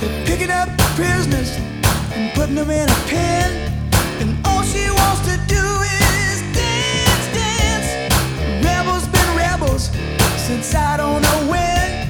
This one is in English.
They're picking up prisoners and putting them in a pen.